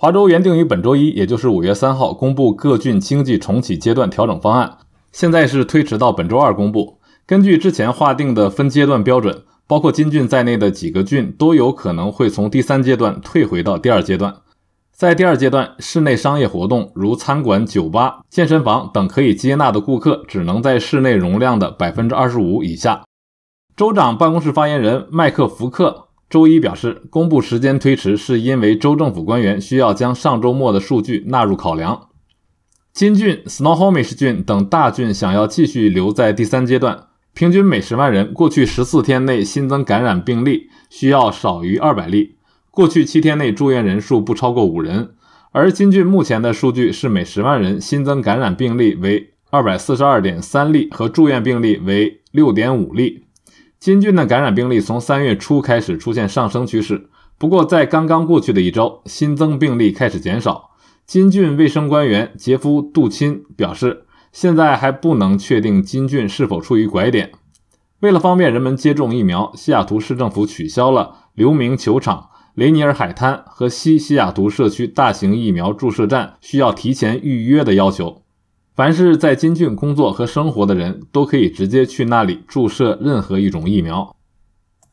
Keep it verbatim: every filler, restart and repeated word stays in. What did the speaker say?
华州原定于本周一，也就是五月三号公布各郡经济重启阶段调整方案，现在是推迟到本周二公布。根据之前划定的分阶段标准，包括金郡在内的几个郡都有可能会从第三阶段退回到第二阶段。在第二阶段，室内商业活动如餐馆、酒吧、健身房等可以接纳的顾客只能在室内容量的 百分之二十五 以下。州长办公室发言人麦克福克周一表示，公布时间推迟是因为州政府官员需要将上周末的数据纳入考量。金郡、Snohomish 郡等大郡想要继续留在第三阶段，平均每十万人过去十四天内新增感染病例需要少于二百例，过去七天内住院人数不超过五人，而金郡目前的数据是每十万人新增感染病例为 二百四十二点三例和住院病例为 六点五例。金郡的感染病例从三月初开始出现上升趋势，不过在刚刚过去的一周，新增病例开始减少。金郡卫生官员杰夫·杜钦表示，现在还不能确定金郡是否处于拐点。为了方便人们接种疫苗，西雅图市政府取消了刘明球场、雷尼尔海滩和西西雅图社区大型疫苗注射站需要提前预约的要求。凡是在金郡工作和生活的人都可以直接去那里注射任何一种疫苗。